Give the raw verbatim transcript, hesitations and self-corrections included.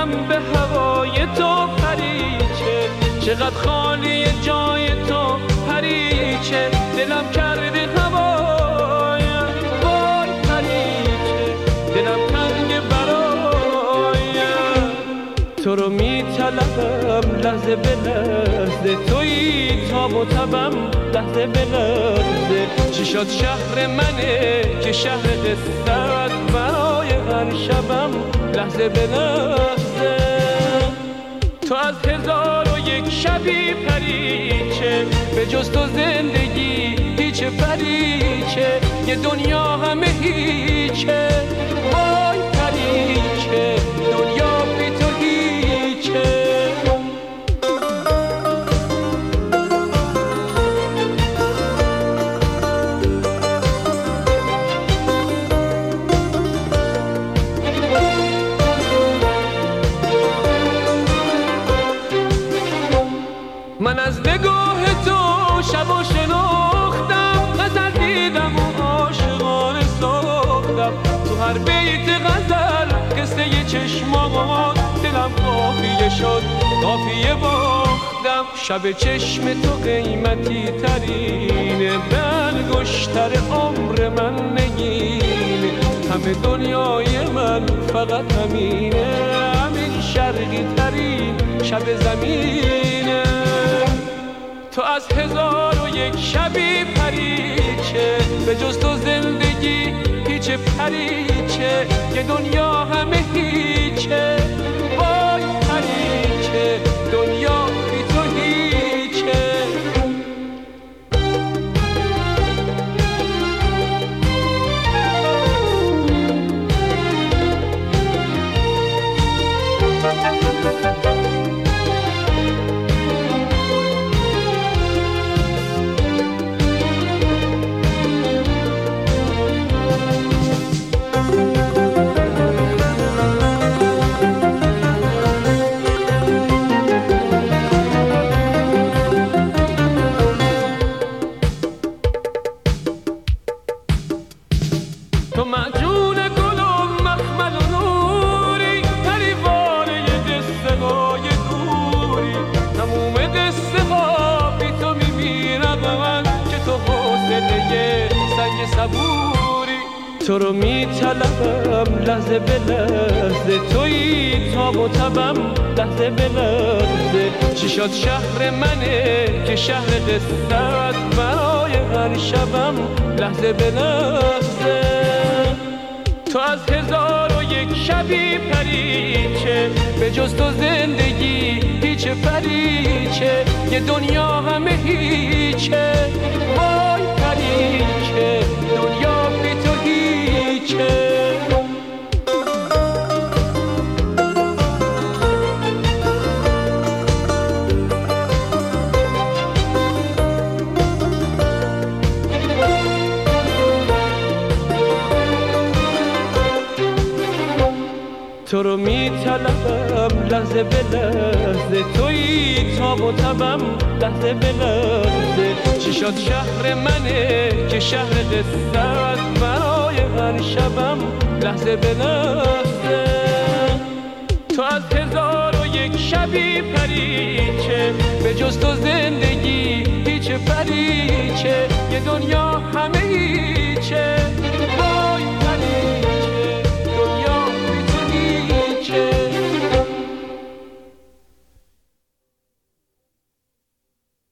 دلم به هوای تو پریچه، چقدر خالی جای تو پریچه، دلم کرده هوایم وای پریچه، دلم تنگ برایم. تو رو میطلبم لحظه به لحظه، تویی تاب و تبم لحظه به لحظه. چی شد شهر منه که شهر قصت، برای هر شبم لحظه به لحظه. تو از هزار و یک شبی پریچه، به جز تو زندگی هیچ پریچه، یه دنیا همه هیچه وای پریچه، دنیا بی تو هیچه. من از نگاه تو شب و شناختم، غزل دیدم و عاشقانه ساختم. تو هر بیت غزل قصه ی چشمات، دلم قافیه شد قافیه باختم. شب چشم تو قیمتی ترینه، به انگشتر عمر من نگینه. همه دنیای من فقط همینه، همین شرقی ترین شب زمینه. تو از هزار و یک شبی پریچه، به جز تو زندگی هیچ پریچه، یه دنیا همه هیچه وای پریچه، دنیا بی تو هیچه. تو معجون گل و مخمل و نوری، پریوانه ی قصه های دوری. تموم قصه ها بی تو میمیرم من، که تو حوصله سنگ صبوری. تو رو میطلبم لحظه به لحظه، تویی تاب و تبم لحظه به لحظه. چی شد شهر منه که شهر قصت، برای هر شبم لحظه به لحظه. تو از هزار و یک شبی پریچه، به جز تو زندگی هیچ پریچه، یه دنیا همه هیچه وای پریچه، دنیا بی تو هیچه. تو رو میطلبم لحظه به لحظه، تویی تاب و تبم لحظه به لحظه. چی شد شهر منه که شهر قصت، برای هر شبم لحظه به لحظه. تو از هزار و یک شبی پریچه، به جز تو زندگی هیچ پریچه، یه دنیا همه